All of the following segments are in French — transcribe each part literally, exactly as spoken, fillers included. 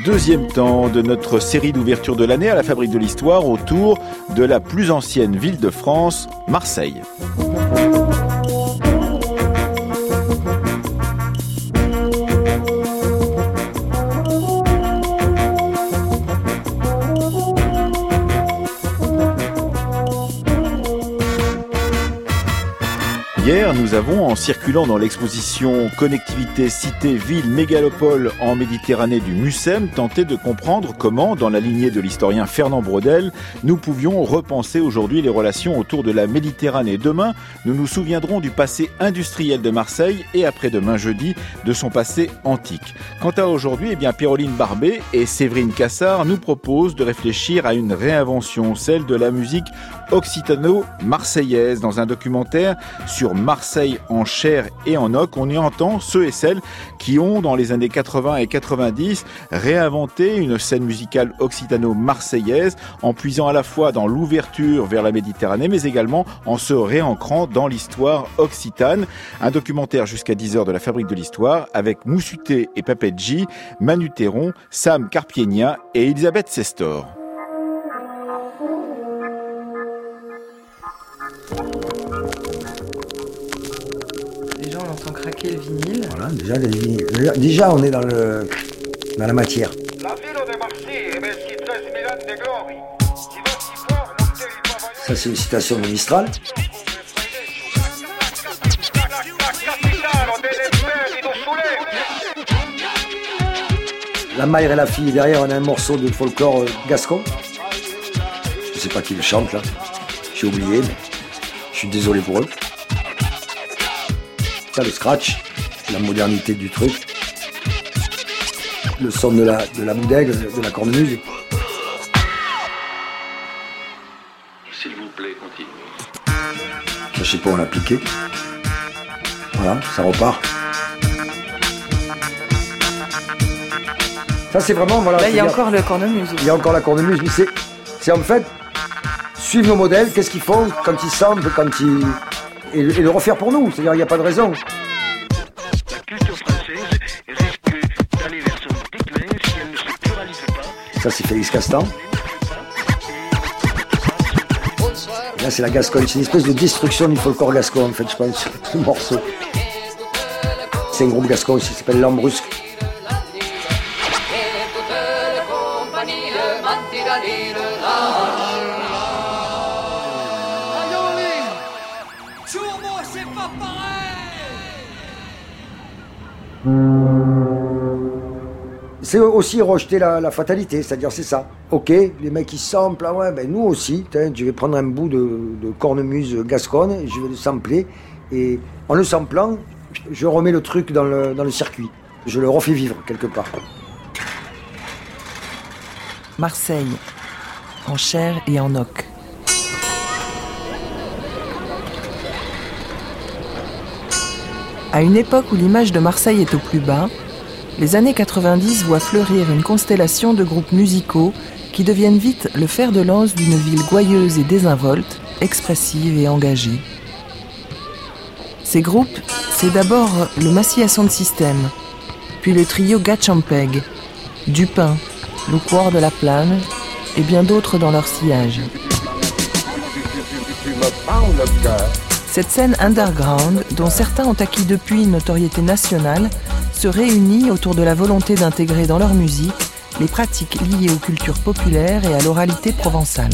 deuxième temps de notre série d'ouverture de l'année à la Fabrique de l'Histoire autour de la plus ancienne ville de France, Marseille. Hier, nous avons, en circulant dans l'exposition Connectivité, Cité, Ville, Mégalopole en Méditerranée du MUCEM, tenté de comprendre comment, dans la lignée de l'historien Fernand Braudel, nous pouvions repenser aujourd'hui les relations autour de la Méditerranée. Demain, nous nous souviendrons du passé industriel de Marseille et après-demain jeudi, de son passé antique. Quant à aujourd'hui, eh bien, Péroline Barbet et Séverine Cassard nous proposent de réfléchir à une réinvention, celle de la musique occitano-marseillaise. Dans un documentaire sur Marseille en chair et en oc, on y entend ceux et celles qui ont, dans les années quatre-vingts et quatre-vingt-dix, réinventé une scène musicale occitano-marseillaise en puisant à la fois dans l'ouverture vers la Méditerranée, mais également en se réancrant dans l'histoire occitane. Un documentaire jusqu'à dix heures de la Fabrique de l'Histoire avec Moussuté et Papedji, Manu Théron, Sam Carpiegna et Elisabeth Sestor. Déjà, on entend craquer le vinyle. Voilà, déjà, les vinyles. Déjà, déjà, on est dans, le, dans la matière. Ça, c'est une citation de Mistral. La mère et la fille, derrière, on a un morceau de folklore gascon. Je sais pas qui le chante, là. J'ai oublié, mais je suis désolé pour eux. Ça, le scratch, la modernité du truc. Le son de la, de la boudègue, de la cornemuse. S'il vous plaît, continuez. Je sais pas, on l'a piqué. Voilà, ça repart. Ça, c'est vraiment, voilà. Là, il y a dire, encore le cornemuse. Il y a encore la cornemuse, mais c'est, c'est en fait suivre nos modèles, qu'est-ce qu'ils font quand ils samplent, quand ils... Et, et le refaire pour nous, c'est-à-dire il n'y a pas de raison. La culture française risque d'aller vers son déclin si elle ne se pluralise pas. Ça, c'est Félix Castan. Là, c'est la Gascogne. C'est une espèce de destruction du folklore gascon, en fait, je pense, ce morceau. C'est un groupe gascon aussi, qui s'appelle Lambrusque. C'est aussi rejeter la, la fatalité, c'est-à-dire c'est ça. Ok, les mecs ils samplent, ah ouais, ben nous aussi, je vais prendre un bout de, de cornemuse gasconne, je vais le sampler, et en le samplant, je remets le truc dans le, dans le circuit. Je le refais vivre quelque part. Marseille, en chair et en oc. À une époque où l'image de Marseille est au plus bas, les années quatre-vingt-dix voient fleurir une constellation de groupes musicaux qui deviennent vite le fer de lance d'une ville gouailleuse et désinvolte, expressive et engagée. Ces groupes, c'est d'abord le Massilia Sound System, puis le trio Gatchampeg, Dupin, Loucoir de la Plane et bien d'autres dans leur sillage. Cette scène underground, dont certains ont acquis depuis une notoriété nationale, se réunit autour de la volonté d'intégrer dans leur musique les pratiques liées aux cultures populaires et à l'oralité provençale.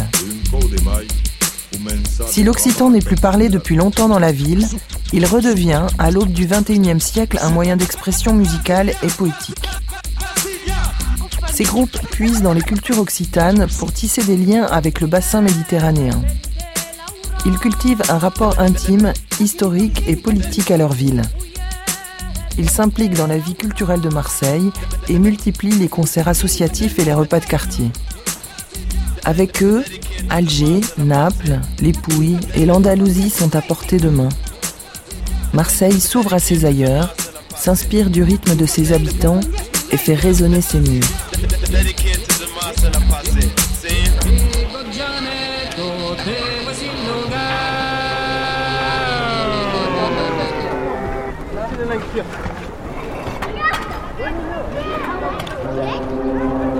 Si l'occitan n'est plus parlé depuis longtemps dans la ville, il redevient, à l'aube du vingt et unième siècle, un moyen d'expression musicale et poétique. Ces groupes puisent dans les cultures occitanes pour tisser des liens avec le bassin méditerranéen. Ils cultivent un rapport intime, historique et politique à leur ville. Ils s'impliquent dans la vie culturelle de Marseille et multiplient les concerts associatifs et les repas de quartier. Avec eux, Alger, Naples, les Pouilles et l'Andalousie sont à portée de main. Marseille s'ouvre à ses ailleurs, s'inspire du rythme de ses habitants et fait résonner ses murs. Thank you.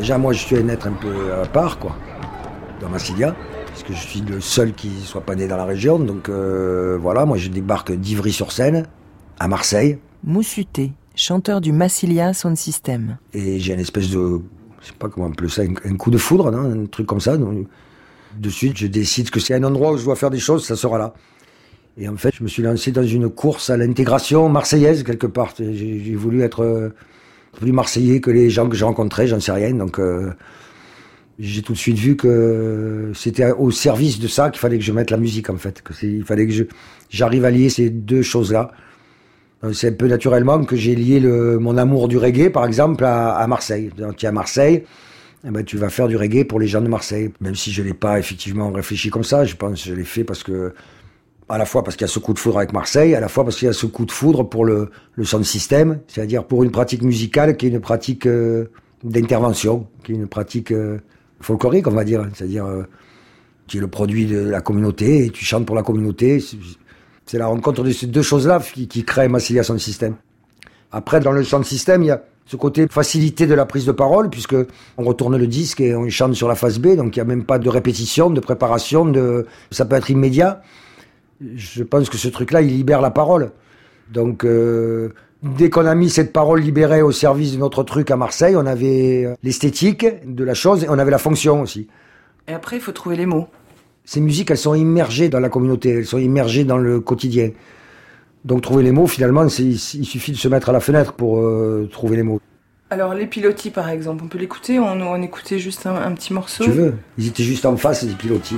Déjà, moi, je suis un être un peu à part, quoi, dans Massilia, parce que je suis le seul qui soit pas né dans la région. Donc euh, voilà, moi, je débarque d'Ivry-sur-Seine, à Marseille. Moussuté, chanteur du Massilia Sound System. Et j'ai une espèce de, je sais pas comment on appelle ça, un, un coup de foudre, non, un truc comme ça. Donc, de suite, je décide que s'il y a un endroit où je dois faire des choses, ça sera là. Et en fait, je me suis lancé dans une course à l'intégration marseillaise, quelque part. J'ai, j'ai voulu être euh, plus marseillais que les gens que j'ai rencontrés, j'en sais rien. Donc, euh, j'ai tout de suite vu que c'était au service de ça qu'il fallait que je mette la musique, en fait. Que c'est, il fallait que je, j'arrive à lier ces deux choses-là. Donc, c'est un peu naturellement que j'ai lié le, mon amour du reggae, par exemple, à, à Marseille. Donc, tu es à Marseille, eh ben, tu vas faire du reggae pour les gens de Marseille. Même si je l'ai pas effectivement réfléchi comme ça, je pense que je l'ai fait parce que, à la fois parce qu'il y a ce coup de foudre avec Marseille, à la fois parce qu'il y a ce coup de foudre pour le, le sound system, c'est-à-dire pour une pratique musicale qui est une pratique euh, d'intervention, qui est une pratique euh, folklorique, on va dire. C'est-à-dire, euh, tu es le produit de la communauté et tu chantes pour la communauté. C'est, c'est la rencontre de ces deux choses-là qui, qui crée Massilia Sound System. Après, dans le sound system, il y a ce côté facilité de la prise de parole, puisque on retourne le disque et on chante sur la face B, donc il n'y a même pas de répétition, de préparation, de... ça peut être immédiat. Je pense que ce truc-là, il libère la parole. Donc, euh, dès qu'on a mis cette parole libérée au service de notre truc à Marseille, on avait l'esthétique de la chose et on avait la fonction aussi. Et après, il faut trouver les mots. Ces musiques, elles sont immergées dans la communauté, elles sont immergées dans le quotidien. Donc trouver les mots, finalement, c'est, il suffit de se mettre à la fenêtre pour euh, trouver les mots. Alors les Pilotis, par exemple, on peut l'écouter, on, on écoutait juste un, un petit morceau. Tu veux? Ils étaient juste en face, les Pilotis.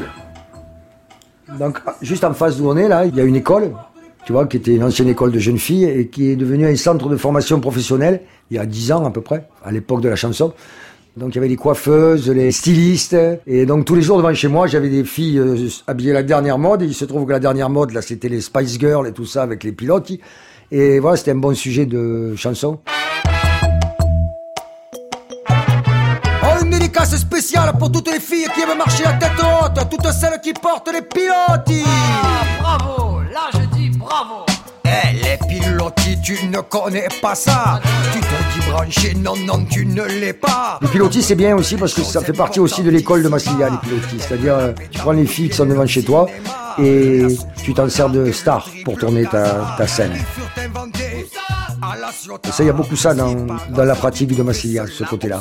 Donc juste en face d'où on est, là, il y a une école, tu vois, qui était une ancienne école de jeunes filles et qui est devenue un centre de formation professionnelle, il y a dix ans à peu près, à l'époque de la chanson. Donc il y avait les coiffeuses, les stylistes, et donc tous les jours devant chez moi, j'avais des filles euh, habillées à la dernière mode, et il se trouve que la dernière mode, là, c'était les Spice Girls et tout ça avec les Pilotis, et voilà, c'était un bon sujet de chanson. Oh, une dédicace spéciale pour toutes les filles qui aiment marcher à tête haute, toutes celles qui portent les Pilotis. Ah, bravo, là je dis bravo. Eh, les Pilotis, tu ne connais pas ça. Tu te dis branché, non, non, tu ne l'es pas. Les Pilotis, c'est bien aussi parce que ça fait partie aussi de l'école de Massilia, les Pilotis. C'est-à-dire, euh, tu prends les filles qui sont devant chez toi et tu t'en sers de star pour tourner ta, ta scène. Et ça, il y a beaucoup ça dans, dans la pratique de Massilia, ce côté-là.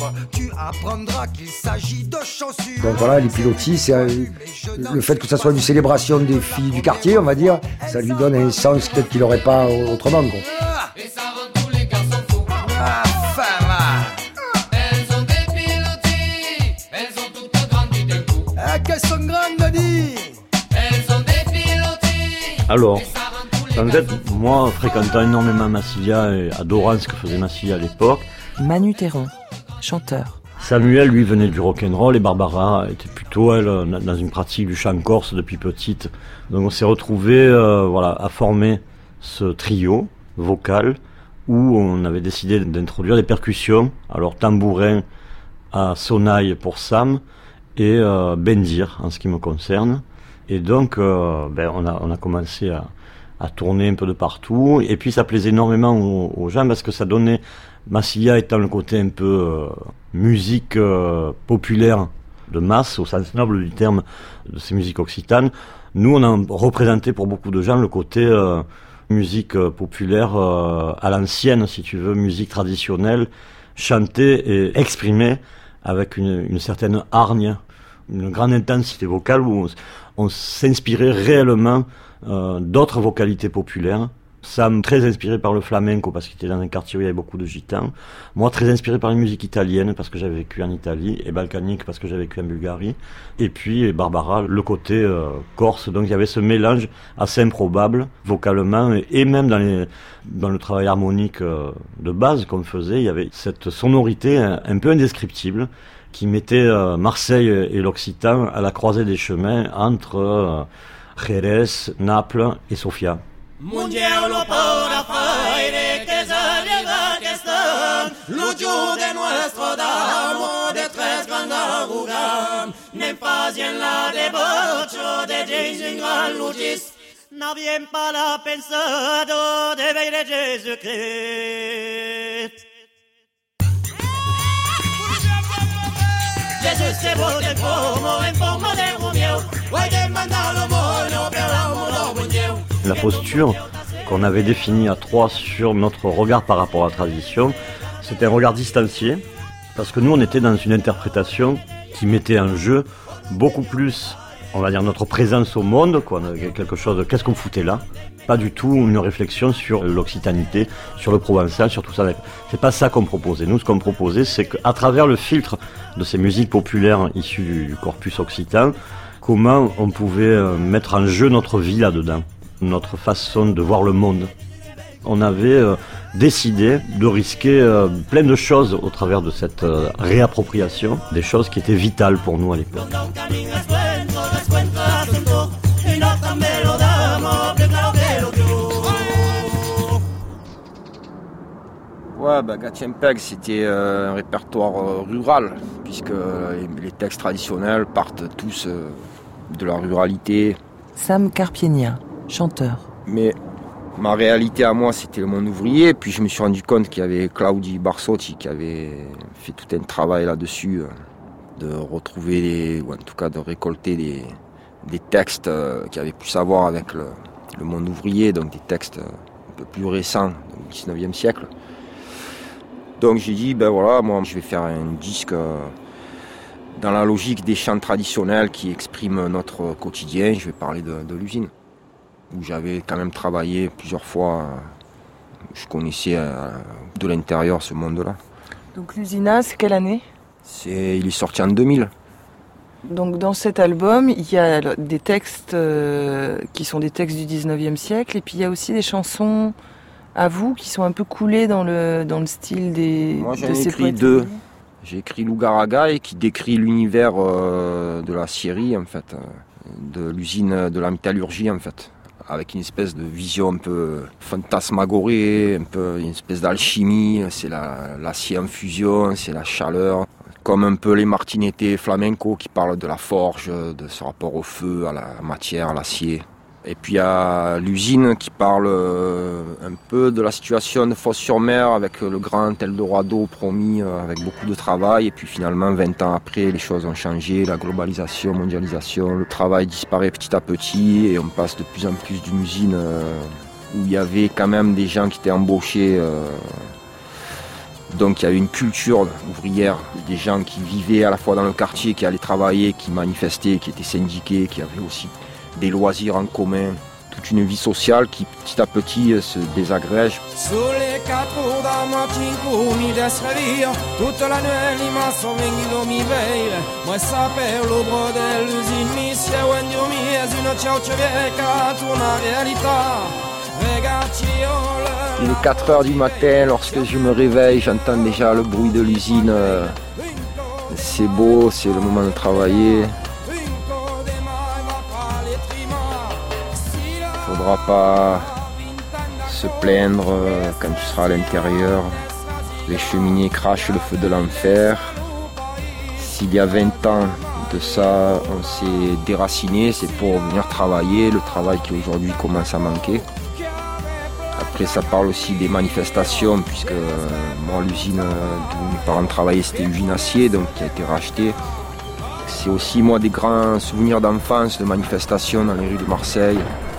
Donc voilà, les Pilotis, c'est euh, le fait que ça soit une célébration des filles du quartier, on va dire, ça lui donne un sens peut-être qu'il n'aurait pas autrement, quoi. Qu'elles sont grandes, dis. Alors, en fait, moi, fréquentant énormément Massilia et adorant ce que faisait Massilia à l'époque. Manu Théron, chanteur. Samuel, lui, venait du rock'n'roll et Barbara était plutôt, elle, dans une pratique du chant corse depuis petite. Donc on s'est retrouvés euh, voilà, à former ce trio vocal où on avait décidé d'introduire des percussions. Alors tambourin à Sonaille pour Sam et euh, Bendir en ce qui me concerne. Et donc euh, ben, on, a, on a commencé à, à tourner un peu de partout. Et puis ça plaisait énormément aux, aux gens parce que ça donnait... Massilia étant le côté un peu euh, musique euh, populaire de masse, au sens noble du terme de ces musiques occitanes, nous on a représenté pour beaucoup de gens le côté euh, musique euh, populaire euh, à l'ancienne, si tu veux, musique traditionnelle, chantée et exprimée avec une, une certaine hargne, une grande intensité vocale où on, on s'inspirait réellement euh, d'autres vocalités populaires. Sam, très inspiré par le flamenco parce qu'il était dans un quartier où il y avait beaucoup de gitans. Moi, très inspiré par la musique italienne parce que j'avais vécu en Italie, et balkanique parce que j'avais vécu en Bulgarie. Et puis, et Barbara, le côté euh, corse. Donc, il y avait ce mélange assez improbable, vocalement, et, et même dans, les, dans le travail harmonique euh, de base qu'on faisait, il y avait cette sonorité un, un peu indescriptible qui mettait euh, Marseille et l'Occitan à la croisée des chemins entre euh, Jerez, Naples et Sofia. Mundial para faire que salga que están lucho de nuestro damo de tres grandes rugam ne fazien la debocho de Jésus grand luchis n'avien pas la pensado de ver Jésus Christ. La posture qu'on avait définie à trois sur notre regard par rapport à la tradition, c'était un regard distancié, parce que nous on était dans une interprétation qui mettait en jeu beaucoup plus, on va dire, notre présence au monde, quoi, quelque chose de qu'est-ce qu'on foutait là, pas du tout une réflexion sur l'occitanité, sur le provençal, sur tout ça. C'est pas ça qu'on proposait. Nous, ce qu'on proposait, c'est qu'à travers le filtre de ces musiques populaires issues du corpus occitan, comment on pouvait mettre en jeu notre vie là-dedans, notre façon de voir le monde. On avait euh, décidé de risquer euh, plein de choses au travers de cette euh, réappropriation, des choses qui étaient vitales pour nous à l'époque. Ouais, bah, Gatimpeg, c'était euh, un répertoire euh, rural, puisque euh, les textes traditionnels partent tous euh, de la ruralité. Sam Carpienia, chanteur. Mais ma réalité à moi, c'était le monde ouvrier. Puis je me suis rendu compte qu'il y avait Claudi Barsotti qui avait fait tout un travail là-dessus, de retrouver, les, ou en tout cas de récolter des, des textes euh, qui avaient pu savoir avec le, le monde ouvrier, donc des textes un peu plus récents, du dix-neuvième siècle. Donc j'ai dit, ben voilà, moi je vais faire un disque euh, dans la logique des chants traditionnels qui expriment notre quotidien. Je vais parler de, de l'usine, où j'avais quand même travaillé plusieurs fois. Je connaissais euh, de l'intérieur ce monde-là. Donc l'Usina, c'est quelle année ? c'est, Il est sorti en deux mille. Donc dans cet album, il y a des textes euh, qui sont des textes du dix-neuvième siècle, et puis il y a aussi des chansons à vous qui sont un peu coulées dans le, dans le style des Moi j'en de ai ces écrit poètes. deux. J'ai écrit Lougaraga qui décrit l'univers euh, de la scierie, en fait, euh, de l'usine de la métallurgie, en fait, avec une espèce de vision un peu fantasmagorée, un peu une espèce d'alchimie. C'est la, l'acier en fusion, c'est la chaleur, comme un peu les martinettés flamenco qui parlent de la forge, de ce rapport au feu, à la matière, à l'acier. Et puis il y a l'usine qui parle euh, un peu de la situation de Fos-sur-Mer avec le grand Eldorado promis, euh, avec beaucoup de travail. Et puis finalement, vingt ans après, les choses ont changé, la globalisation, mondialisation, le travail disparaît petit à petit et on passe de plus en plus d'une usine euh, où il y avait quand même des gens qui étaient embauchés. Euh, donc il y avait une culture ouvrière, des gens qui vivaient à la fois dans le quartier, qui allaient travailler, qui manifestaient, qui étaient syndiqués, qui avaient aussi des loisirs en commun, toute une vie sociale qui petit à petit se désagrège. Sous les quatre roues dans mon tinkou, mi desrevire, toute la nuit, l'immense vengido mi veille. Moi, ça perd le brodel, l'usine, mi si è wendio mi, es une ciauce vieca, tourna realita. Il est quatre heures du matin, lorsque je me réveille, j'entends déjà le bruit de l'usine. C'est beau, c'est le moment de travailler. Il ne faudra pas se plaindre quand tu seras à l'intérieur. Les cheminées crachent le feu de l'enfer. S'il y a vingt ans de ça, on s'est déraciné, c'est pour venir travailler, le travail qui aujourd'hui commence à manquer. Après ça parle aussi des manifestations, puisque euh, moi l'usine où mes parents travaillaient c'était l'usine acier, donc qui a été rachetée. C'est aussi moi des grands souvenirs d'enfance, de manifestations dans les rues de Marseille.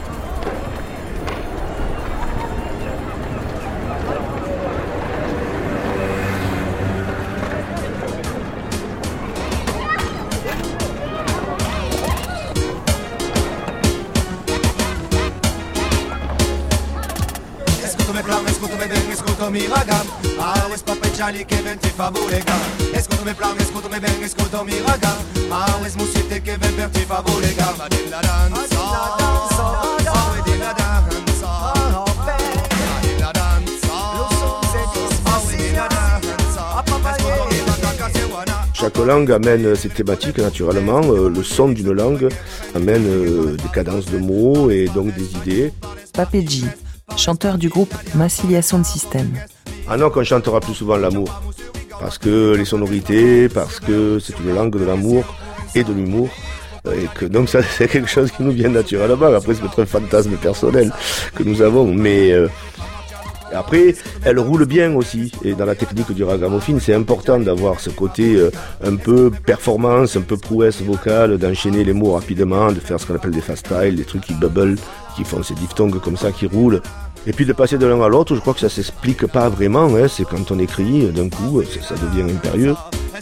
Mi ragam, ah es papeggiani che venti favolega. Escuto me plan, escuto me ben, escuto mi ragam, ah es musite che ven per ti favolega. Ma di la danza, ah di la danza, ah di la danza, ah di la danza. Escuto mi ragam, casewana. Chaque langue amène ses thématiques naturellement. Euh, le son d'une langue amène euh, des cadences de mots et donc des idées. Papeggi, chanteur du groupe Massilia Sound System. Ah non, qu'on chantera plus souvent l'amour. Parce que les sonorités, parce que c'est une langue de l'amour et de l'humour. Et que donc ça, c'est quelque chose qui nous vient naturellement. Après, c'est peut-être un fantasme personnel que nous avons. Mais euh, Et après, elle roule bien aussi. Et dans la technique du ragamuffin, c'est important d'avoir ce côté euh, un peu performance, un peu prouesse vocale, d'enchaîner les mots rapidement, de faire ce qu'on appelle des fast styles, des trucs qui bubble, qui font ces diphtongues comme ça, qui roulent. Et puis de passer de l'un à l'autre, je crois que ça s'explique pas vraiment, hein. C'est quand on écrit, d'un coup, ça, ça devient impérieux.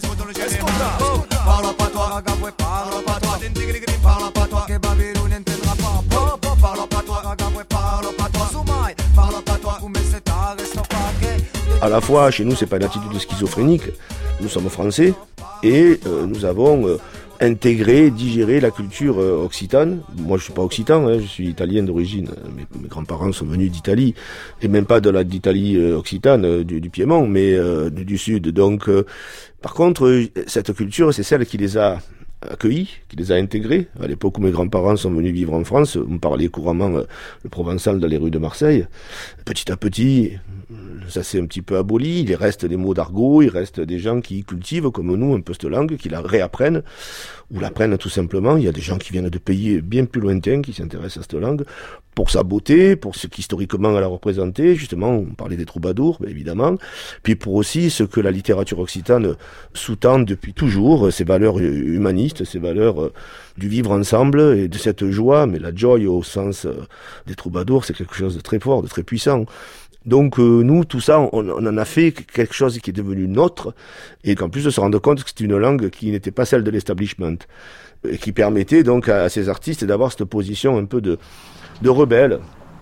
À la fois, chez nous, c'est pas une attitude schizophrénique. Nous sommes français et euh, nous avons euh, intégré, digéré la culture euh, occitane. Moi, je suis pas occitan, hein, je suis italien d'origine. Mes, mes grands-parents sont venus d'Italie et même pas de la d'Italie euh, occitane, euh, du, du Piémont, mais euh, du, du sud. Donc, euh, par contre, euh, cette culture, c'est celle qui les a accueillis, qui les a intégrés. À l'époque où mes grands-parents sont venus vivre en France, on parlait couramment euh, le provençal dans les rues de Marseille. Petit à petit, ça s'est un petit peu aboli, il reste des mots d'argot, il reste des gens qui cultivent, comme nous, un peu cette langue, qui la réapprennent, ou l'apprennent tout simplement. Il y a des gens qui viennent de pays bien plus lointains, qui s'intéressent à cette langue, pour sa beauté, pour ce qu'historiquement elle a représenté, justement, on parlait des troubadours, bien évidemment, puis pour aussi ce que la littérature occitane sous-tend depuis toujours, ces valeurs humanistes, ces valeurs du vivre ensemble, et de cette joie, mais la joie au sens des troubadours, c'est quelque chose de très fort, de très puissant. Donc euh, nous, tout ça, on, on en a fait quelque chose qui est devenu nôtre, et qu'en plus de se rendre compte que c'était une langue qui n'était pas celle de l'establishment, et qui permettait donc à, à ces artistes d'avoir cette position un peu de, de rebelle.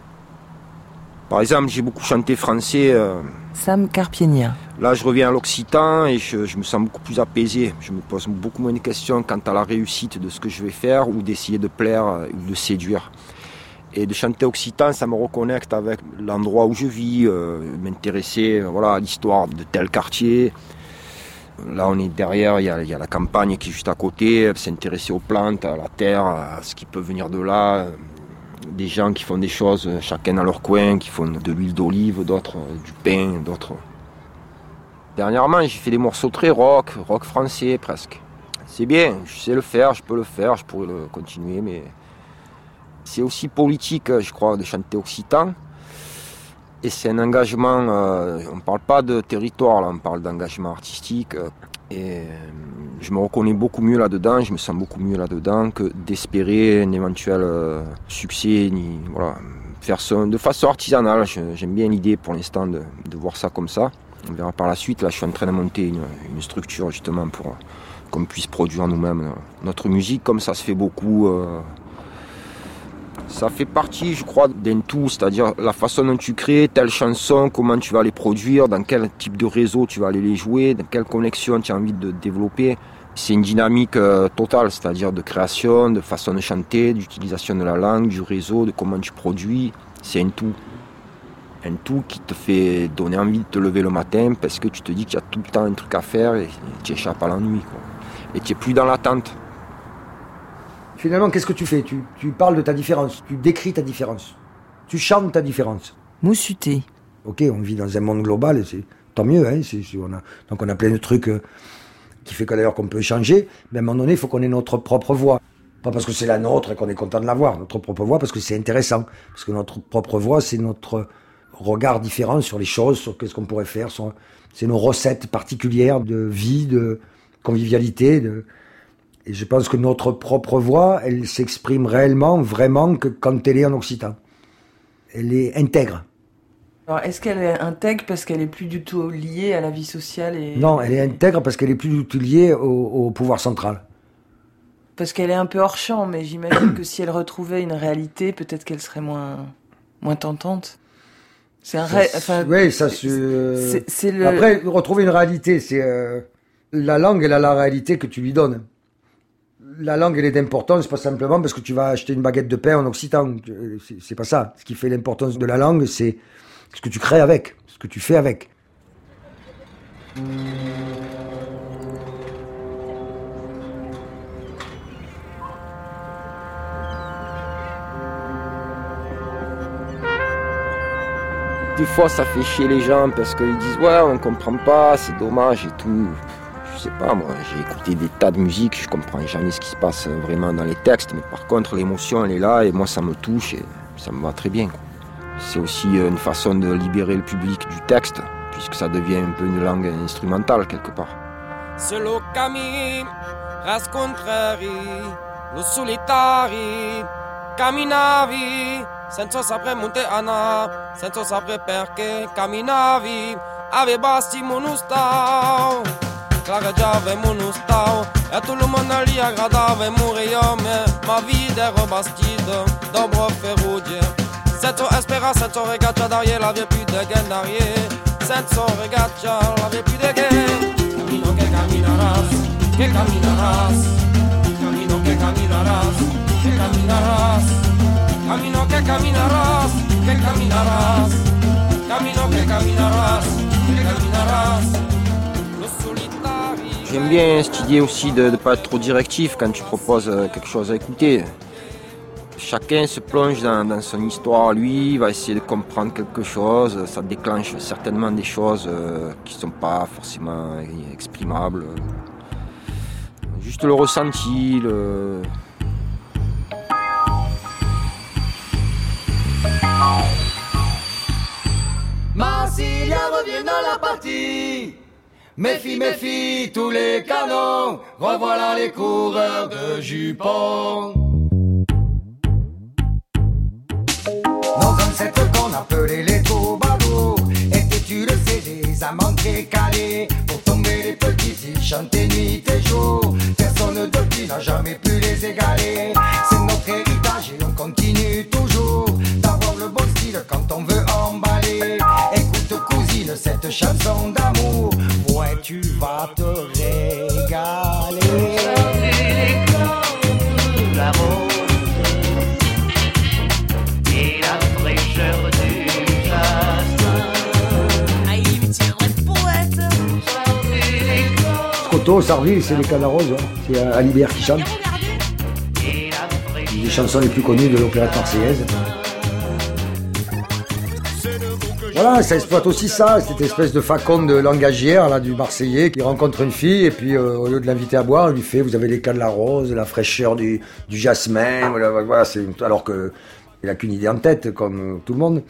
Par exemple, j'ai beaucoup chanté français. Euh... Sam Carpienia. Là, je reviens à l'occitan et je, je me sens beaucoup plus apaisé. Je me pose beaucoup moins de questions quant à la réussite de ce que je vais faire ou d'essayer de plaire ou de séduire. Et de chanter occitan, ça me reconnecte avec l'endroit où je vis, euh, m'intéresser voilà, à l'histoire de tel quartier. Là, on est derrière, il y a, il y a la campagne qui est juste à côté, s'intéresser aux plantes, à la terre, à ce qui peut venir de là. Des gens qui font des choses, chacun dans leur coin, qui font de l'huile d'olive, d'autres du pain, d'autres. Dernièrement, j'ai fait des morceaux très rock, rock français presque. C'est bien, je sais le faire, je peux le faire, je pourrais le continuer, mais... C'est aussi politique, je crois, de chanter occitan. Et c'est un engagement, euh, on ne parle pas de territoire, là, on parle d'engagement artistique. Et je me reconnais beaucoup mieux là-dedans, je me sens beaucoup mieux là-dedans que d'espérer un éventuel euh, succès, ni, voilà, faire ça de façon artisanale. J'aime bien l'idée pour l'instant de, de voir ça comme ça. On verra par la suite, là je suis en train de monter une, une structure justement pour qu'on puisse produire nous-mêmes notre musique, comme ça se fait beaucoup. Euh, Ça fait partie, je crois, d'un tout, c'est-à-dire la façon dont tu crées telle chanson, comment tu vas les produire, dans quel type de réseau tu vas aller les jouer, dans quelle connexion tu as envie de développer. C'est une dynamique euh, totale, c'est-à-dire de création, de façon de chanter, d'utilisation de la langue, du réseau, de comment tu produis. C'est un tout. Un tout qui te fait donner envie de te lever le matin parce que tu te dis qu'il y a tout le temps un truc à faire et tu échappes à l'ennui, quoi. Et tu n'es plus dans l'attente. Finalement, qu'est-ce que tu fais tu, tu parles de ta différence, tu décris ta différence, tu chantes ta différence. Moussuté. Ok, on vit dans un monde global, et c'est tant mieux. Hein, c'est, c'est, on a, donc on a plein de trucs euh, qui fait que d'ailleurs qu'on peut changer, mais à un moment donné, il faut qu'on ait notre propre voix. Pas parce que c'est la nôtre et qu'on est content de l'avoir, notre propre voix, parce que c'est intéressant. Parce que notre propre voix, c'est notre regard différent sur les choses, sur qu'est-ce qu'on pourrait faire. Sur, c'est nos recettes particulières de vie, de convivialité, de... Et je pense que notre propre voix, elle s'exprime réellement, vraiment, que quand elle est en occitan. Elle est intègre. Alors, est-ce qu'elle est intègre parce qu'elle est plus du tout liée à la vie sociale et... Non, elle est intègre parce qu'elle est plus du tout liée au, au pouvoir central. Parce qu'elle est un peu hors champ, mais j'imagine que si elle retrouvait une réalité, peut-être qu'elle serait moins, moins tentante. C'est un ré... enfin, oui, ça se... c'est, c'est le... Après, retrouver une réalité, c'est... Euh... La langue, elle a la réalité que tu lui donnes. La langue, elle est d'importance, c'est pas simplement parce que tu vas acheter une baguette de pain en occitan. C'est, c'est pas ça. Ce qui fait l'importance de la langue, c'est ce que tu crées avec, ce que tu fais avec. Des fois, ça fait chier les gens parce qu'ils disent « Ouais, on comprend pas, c'est dommage et tout ». Je sais pas, moi, j'ai écouté des tas de musiques, je comprends jamais ce qui se passe vraiment dans les textes, mais par contre, l'émotion, elle est là, et moi, ça me touche, et ça me va très bien, quoi. C'est aussi une façon de libérer le public du texte, puisque ça devient un peu une langue instrumentale quelque part. Se lo cammini, rascontreri, lo solitari, camminavi, senza sapere monte ana, senza sapere perché camminavi, ave basti monustau, clareggiava monustau, e tutto il mondo lì aggradava moriva, ma vita era bastita, dobro ferrugie, senza speranza, senza regaccia d'arrière, la vie più de gain d'arrière, senza regaccia, la vie più de gain. Camino que caminarás, que caminarás, camino que caminarás, que caminarás, camino que caminarás, que caminarás, camino que caminarás, que caminarás, los solitari. J'aime bien cette idée aussi de ne pas être trop directif quand tu proposes quelque chose à écouter. Chacun se plonge dans, dans son histoire, lui, il va essayer de comprendre quelque chose, ça déclenche certainement des choses euh, qui ne sont pas forcément exprimables. Juste le ressenti, le... Marsilia revient dans la partie. Méfie, méfie tous les canons, revoilà les coureurs de jupons. Qu'on appelait les troubadours, étais-tu le C des amants calés pour tomber les petits, ils chantaient nuit et jour. Personne depuis n'a jamais pu les égaler. C'est notre héritage et on continue toujours d'avoir le bon style quand on veut emballer. Écoute cousine cette chanson d'amour, ouais tu vas te régaler. La rose. Scotto, Sarville, c'est les Canaroses, hein. C'est Alibert qui chante. Une des chansons les plus connues de l'opérette marseillaise. Voilà, ça exploite aussi ça, cette espèce de faconde langagière là, du Marseillais qui rencontre une fille et puis euh, au lieu de l'inviter à boire, il lui fait, vous avez les cas de la rose, la fraîcheur du, du jasmin, voilà, voilà, c'est, alors que il n'a qu'une idée en tête, comme tout le monde.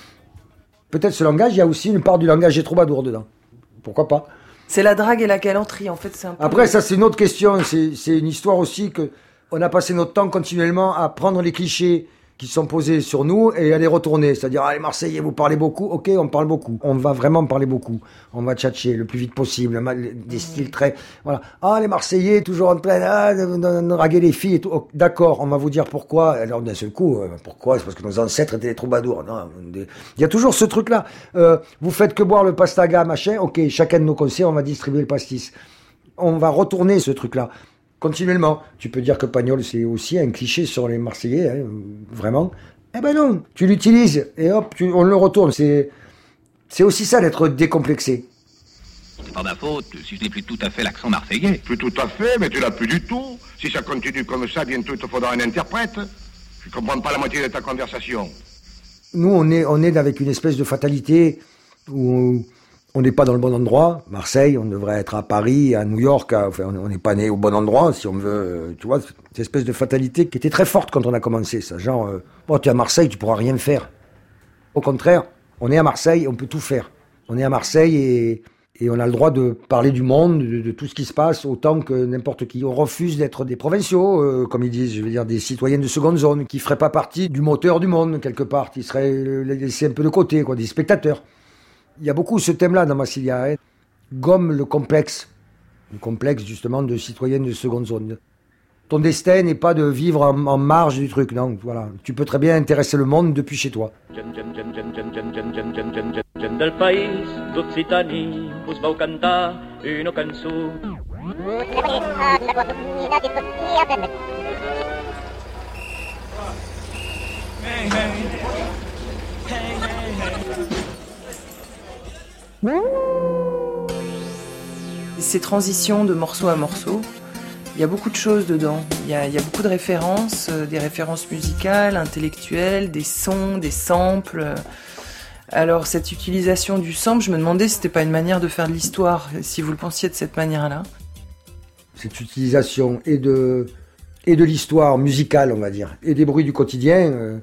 Peut-être ce langage, il y a aussi une part du langage des troubadours dedans. Pourquoi pas ? C'est la drague et la galanterie, en fait. C'est un peu... Après, ça, c'est une autre question. C'est, c'est une histoire aussi que on a passé notre temps continuellement à prendre les clichés qui sont posés sur nous et à les retourner. C'est-à-dire, ah, les Marseillais, vous parlez beaucoup. Ok, on parle beaucoup. On va vraiment parler beaucoup. On va tchatcher le plus vite possible. Des styles très... Voilà. Ah, les Marseillais, toujours en train ah, de, de, de draguer les filles et tout. Oh, d'accord, on va vous dire pourquoi. Alors, d'un seul coup, euh, pourquoi ? C'est parce que nos ancêtres étaient des troubadours. Non, des... Il y a toujours ce truc-là. Euh, vous faites que boire le pastaga, machin. Ok, chacun de nos concerts, on va distribuer le pastis. On va retourner ce truc-là. Continuellement. Tu peux dire que Pagnol, c'est aussi un cliché sur les Marseillais, hein, vraiment. Eh ben non, tu l'utilises et hop, tu, on le retourne. C'est, c'est aussi ça d'être décomplexé. C'est pas ma faute si je n'ai plus tout à fait l'accent marseillais. Plus tout à fait, mais tu l'as plus du tout. Si ça continue comme ça, bientôt il te faudra un interprète. Je ne comprends pas la moitié de ta conversation. Nous, on est, on est avec une espèce de fatalité où on n'est pas dans le bon endroit. Marseille, on devrait être à Paris, à New York. À, enfin, on n'est pas né au bon endroit, si on veut. Tu vois, cette espèce de fatalité qui était très forte quand on a commencé. Ça, genre, euh, bon, tu es à Marseille, tu pourras rien faire. Au contraire, on est à Marseille, on peut tout faire. On est à Marseille et, et on a le droit de parler du monde, de, de tout ce qui se passe, autant que n'importe qui. On refuse d'être des provinciaux, euh, comme ils disent, je veux dire, des citoyens de seconde zone, qui feraient pas partie du moteur du monde, quelque part, qui seraient laissés un peu de côté, quoi, des spectateurs. Il y a beaucoup ce thème-là dans Marsilia, hein. Gomme le complexe, le complexe justement de citoyen de seconde zone. Ton destin n'est pas de vivre en, en marge du truc, non, voilà. Tu peux très bien intéresser le monde depuis chez toi. Gent del país d'Occitanie us vau cantar una cançó. Ces transitions de morceau à morceau, il y a beaucoup de choses dedans. Il y a, il y a beaucoup de références, euh, des références musicales, intellectuelles, des sons, des samples. Alors cette utilisation du sample, je me demandais si c'était pas une manière de faire de l'histoire, si vous le pensiez de cette manière-là. Cette utilisation et de, et de l'histoire musicale, on va dire, et des bruits du quotidien, euh,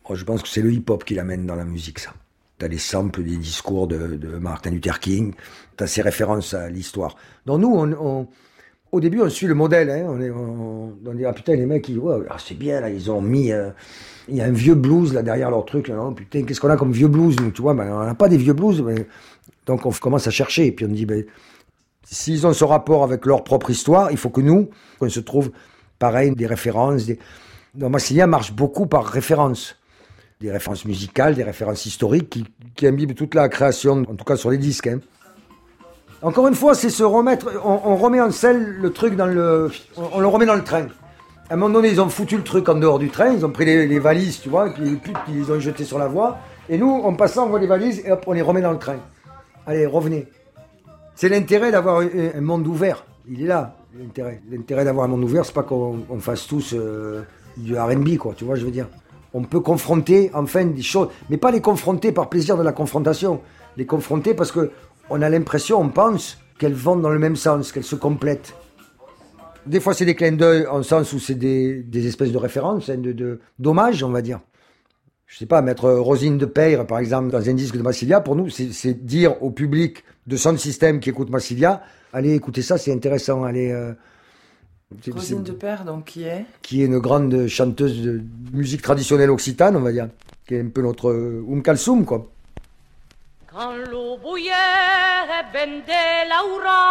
Moi, je pense que c'est le hip-hop qui l'amène dans la musique, ça. T'as les samples des discours de, de Martin Luther King, t'as ses références à l'histoire. Donc nous, on, on, au début, on suit le modèle. Hein, on, est, on, on dit, ah putain, les mecs, ils, ouais, ah, c'est bien, là, ils ont mis... Euh, il y a un vieux blues là derrière leur truc. Là, non, putain, qu'est-ce qu'on a comme vieux blues, nous, tu vois, ben, on n'a pas des vieux blues. Mais... Donc on commence à chercher, et puis on dit, ben, s'ils ont ce rapport avec leur propre histoire, il faut que nous, qu'on se trouve, pareil, des références. Des... Donc Massilia marche beaucoup par référence. Des références musicales, des références historiques qui, qui imbibent toute la création, en tout cas sur les disques. Hein. Encore une fois, c'est se remettre, on, on remet en selle le truc dans le, on, on le remet dans le train. À un moment donné, ils ont foutu le truc en dehors du train, ils ont pris les, les valises, tu vois, et puis, puis ils les ont jetés sur la voie. Et nous, en passant, on voit les valises et hop, on les remet dans le train. Allez, revenez. C'est l'intérêt d'avoir un, un monde ouvert. Il est là, l'intérêt. L'intérêt d'avoir un monde ouvert, c'est pas qu'on on fasse tous euh, du R and B, quoi, tu vois, je veux dire. On peut confronter, enfin, des choses, mais pas les confronter par plaisir de la confrontation. Les confronter parce que on a l'impression, on pense qu'elles vont dans le même sens, qu'elles se complètent. Des fois, c'est des clins d'œil en sens où c'est des, des espèces de références, hein, de, de, d'hommages, on va dire. Je sais pas, mettre Rosine de Peyre, par exemple, dans un disque de Massilia, pour nous, c'est, c'est dire au public de Sound System qui écoute Massilia, allez, écoutez ça, c'est intéressant, allez... Euh, C'est, Rosine de Peyre, donc, qui est Qui est une grande chanteuse de musique traditionnelle occitane, on va dire. Qui est un peu notre Oum Kalsoum, quoi. Quand l'eau bouillait, ben de Laura.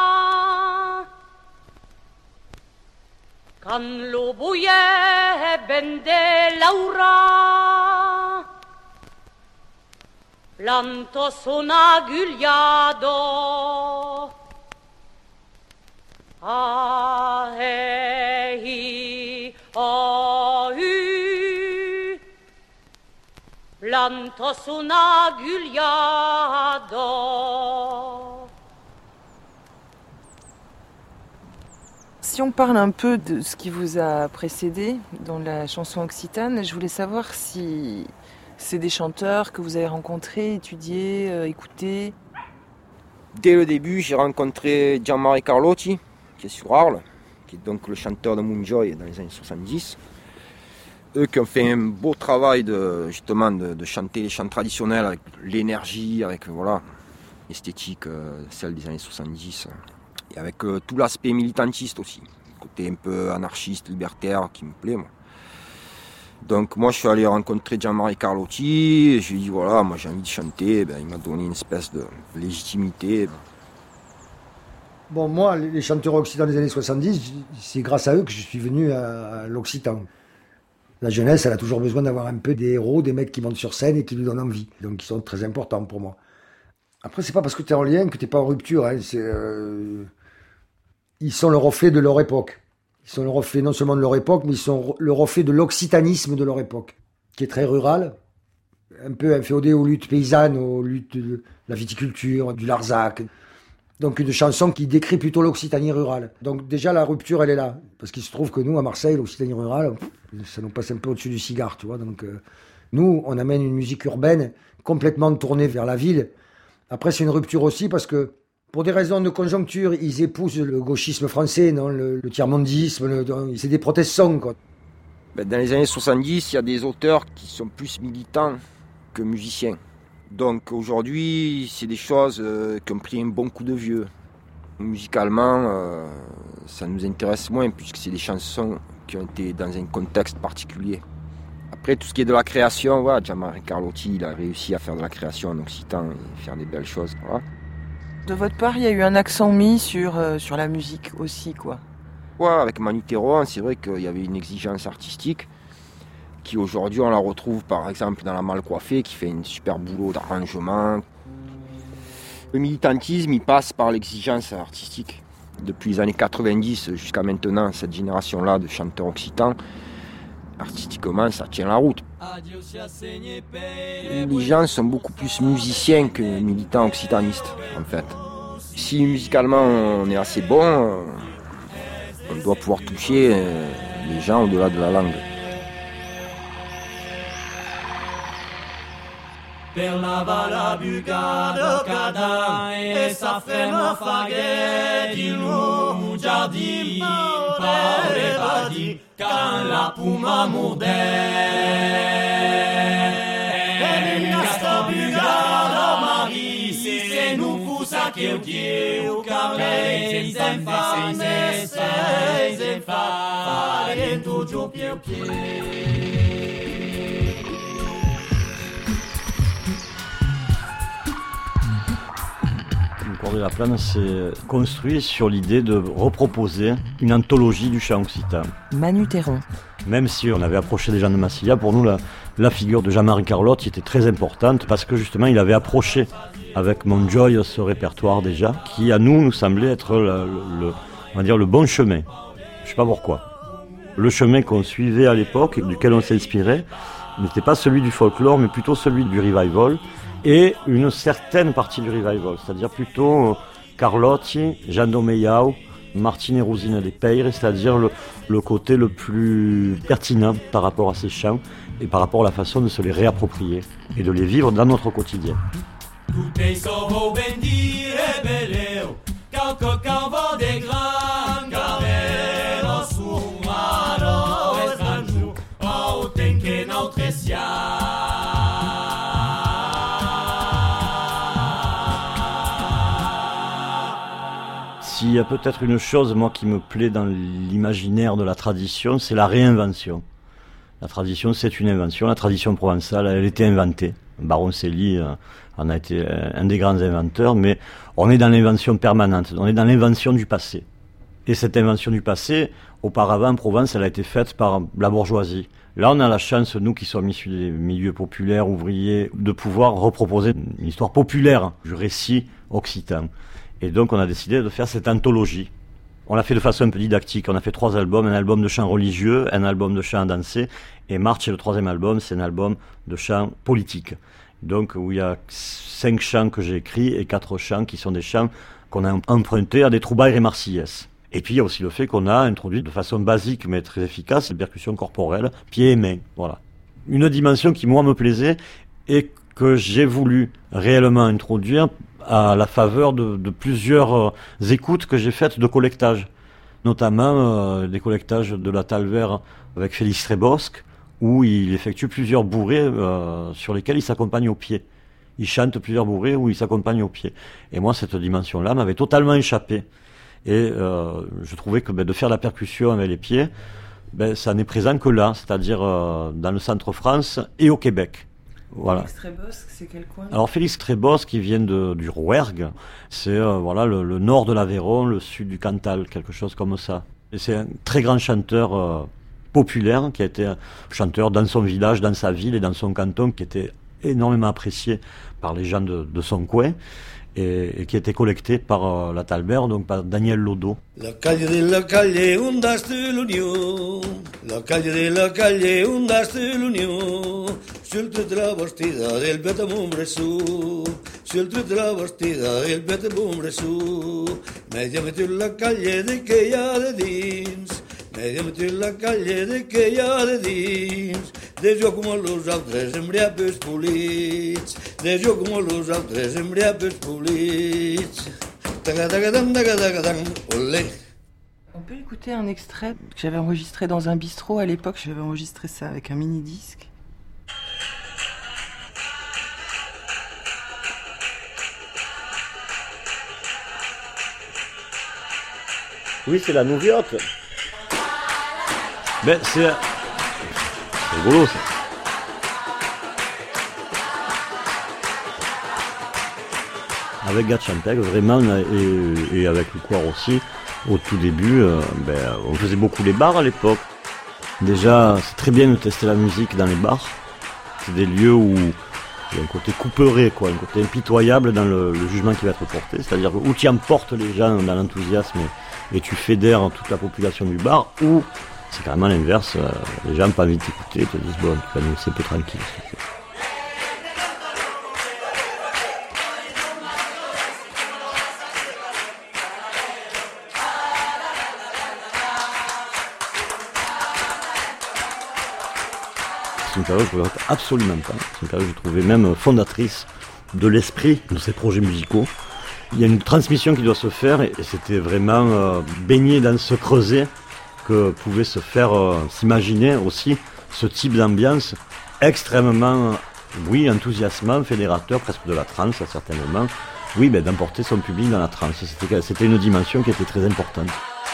Quand l'eau bouillait, ben de Laura. Planto sona gugliado. Ah, hey, ah, hu, planto una gugliado. Si on parle un peu de ce qui vous a précédé dans la chanson occitane, je voulais savoir si c'est des chanteurs que vous avez rencontrés, étudiés, euh, écoutés. Dès le début, j'ai rencontré Gianmarco Carlotti, qui est sur Arles, qui est donc le chanteur de Moonjoy dans les années soixante-dix. Eux qui ont fait un beau travail de, justement, de, de chanter les chants traditionnels avec l'énergie, avec voilà, l'esthétique, euh, celle des années soixante-dix. Et avec euh, tout l'aspect militantiste aussi, le côté un peu anarchiste, libertaire, qui me plaît, moi. Donc moi je suis allé rencontrer Gianmarco Carlotti, et je lui ai dit voilà, moi j'ai envie de chanter, ben, il m'a donné une espèce de légitimité. Bon, moi, les chanteurs occitans des années soixante-dix, c'est grâce à eux que je suis venu à l'Occitan. La jeunesse, elle a toujours besoin d'avoir un peu des héros, des mecs qui montent sur scène et qui lui donnent envie. Donc ils sont très importants pour moi. Après, c'est pas parce que tu es en lien que tu n'es pas en rupture. Hein. C'est, euh... Ils sont le reflet de leur époque. Ils sont le reflet non seulement de leur époque, mais ils sont le reflet de l'occitanisme de leur époque, qui est très rural, un peu inféodé aux luttes paysannes, aux luttes de la viticulture, du Larzac. Donc une chanson qui décrit plutôt l'Occitanie rurale. Donc déjà la rupture elle est là, parce qu'il se trouve que nous à Marseille, l'Occitanie rurale, ça nous passe un peu au-dessus du cigare, tu vois. Donc euh, nous on amène une musique urbaine complètement tournée vers la ville. Après c'est une rupture aussi parce que pour des raisons de conjoncture, ils épousent le gauchisme français, non, le, le tiers-mondisme, le, c'est des protestants, quoi. Ben, dans les années soixante-dix, il y a des auteurs qui sont plus militants que musiciens. Donc aujourd'hui, c'est des choses euh, qui ont pris un bon coup de vieux. Musicalement, euh, ça nous intéresse moins puisque c'est des chansons qui ont été dans un contexte particulier. Après, tout ce qui est de la création, voilà, Gianmarco Carlotti, il a réussi à faire de la création en occitan et faire des belles choses. Voilà. De votre part, il y a eu un accent mis sur, euh, sur la musique aussi, quoi. Ouais, avec Manu Thérohan, c'est vrai qu'il y avait une exigence artistique qui aujourd'hui on la retrouve par exemple dans La Malcoiffée qui fait un super boulot d'arrangement. Le militantisme il passe par l'exigence artistique. Depuis les années quatre-vingt-dix jusqu'à maintenant, cette génération-là de chanteurs occitans, artistiquement ça tient la route. Les gens sont beaucoup plus musiciens que militants occitanistes en fait. Si musicalement on est assez bon, on doit pouvoir toucher les gens au-delà de la langue. per la vala buca de cada e sa femme faguet di lu giardin pare badi quand la puma mourdait e casta buca de mari c'est nous poussa kiu kiu car les enfants les enfants et toujours pied pied. De la Plaine s'est construit sur l'idée de reproposer une anthologie du chant occitan. Manu Théron. Même si on avait approché des gens de Massilia, pour nous la, la figure de Jean-Marie Carlotti était très importante parce que justement il avait approché avec Montjoy ce répertoire déjà qui à nous nous semblait être le, le, on va dire le bon chemin. Je sais pas pourquoi. Le chemin qu'on suivait à l'époque, duquel on s'inspirait, n'était pas celui du folklore mais plutôt celui du revival. Et une certaine partie du revival, c'est-à-dire plutôt Carlotti, Jean Domeyao, Martine et Rosine des Peyres, c'est-à-dire le, le côté le plus pertinent par rapport à ces chants et par rapport à la façon de se les réapproprier et de les vivre dans notre quotidien. S'il y a peut-être une chose, moi, qui me plaît dans l'imaginaire de la tradition, c'est la réinvention. La tradition, c'est une invention. La tradition provençale, elle a été inventée. Baroncelli euh, en a été un des grands inventeurs, mais on est dans l'invention permanente. On est dans l'invention du passé. Et cette invention du passé, auparavant, en Provence, elle a été faite par la bourgeoisie. Là, on a la chance, nous qui sommes issus des milieux populaires, ouvriers, de pouvoir reproposer une histoire populaire du récit occitan. Et donc on a décidé de faire cette anthologie. On l'a fait de façon un peu didactique. On a fait trois albums, un album de chants religieux, un album de chants dansés, et March, le troisième album, c'est un album de chants politiques. Donc où il y a cinq chants que j'ai écrits et quatre chants qui sont des chants qu'on a empruntés à des troubailles et marseillaises. Et puis il y a aussi le fait qu'on a introduit de façon basique mais très efficace les percussions corporelles, pieds et mains. Voilà. Une dimension qui moi me plaisait et que j'ai voulu réellement introduire à la faveur de, de plusieurs euh, écoutes que j'ai faites de collectage, notamment euh, des collectages de la Talver avec Félix Trébosque, où il effectue plusieurs bourrées euh, sur lesquels il s'accompagne au pied. Il chante plusieurs bourrées où il s'accompagne au pied. Et moi, cette dimension-là m'avait totalement échappé. Et euh, je trouvais que ben, de faire la percussion avec les pieds, ben, ça n'est présent que là, c'est-à-dire euh, dans le centre-France et au Québec. Voilà. Félix Trébosque, c'est quel coin ? Alors Félix Trébosque, qui vient de, du Rouergue, c'est euh, voilà, le, le nord de l'Aveyron, le sud du Cantal, quelque chose comme ça. Et c'est un très grand chanteur euh, populaire, qui a été un chanteur dans son village, dans sa ville et dans son canton, qui était énormément apprécié par les gens de, de son coin. Et, et qui était collecté par euh, la Talver, donc par Daniel Lodo. La calle de la calle, ondas de l'Union. La calle de la calle, ondas de l'Union. Sur toute la bastida del Pet de Montbressou. Sur toute la bastida del Pet de Montbressou. Mediame tu la calle de que hi ha de dins. Mediame tu la calle de que hi ha de dins. De jo com els altres embriapes polits. De jo com els altres embriapes polits. Tagadam, tagadam, olé. On peut écouter un extrait que j'avais enregistré dans un bistrot à l'époque. J'avais enregistré ça avec un mini-disque. Oui, c'est la nouviote. Ben, c'est... C'est rigolo, ça. Avec Gatchantec, vraiment, et, et avec le Coir aussi, au tout début, euh, ben, on faisait beaucoup les bars à l'époque. Déjà, c'est très bien de tester la musique dans les bars. C'est des lieux où il y a un côté couperé, quoi, un côté impitoyable dans le, le jugement qui va être porté. C'est-à-dire où tu emportes les gens dans l'enthousiasme et, et tu fédères toute la population du bar, ou c'est carrément l'inverse. Euh, les gens n'ont pas envie de t'écouter, ils te disent bon, tu vas nous laisser un peu tranquille. c'est une période que je regrette absolument pas. C'est une période que je trouvais même fondatrice de l'esprit de ces projets musicaux. Il y a une transmission qui doit se faire et c'était vraiment euh, baigné dans ce creuset que pouvait se faire, euh, s'imaginer aussi ce type d'ambiance extrêmement, oui, enthousiasmant, fédérateur, presque de la trance à certains moments. Oui, ben, d'emporter son public dans la trance. C'était, c'était une dimension qui était très importante.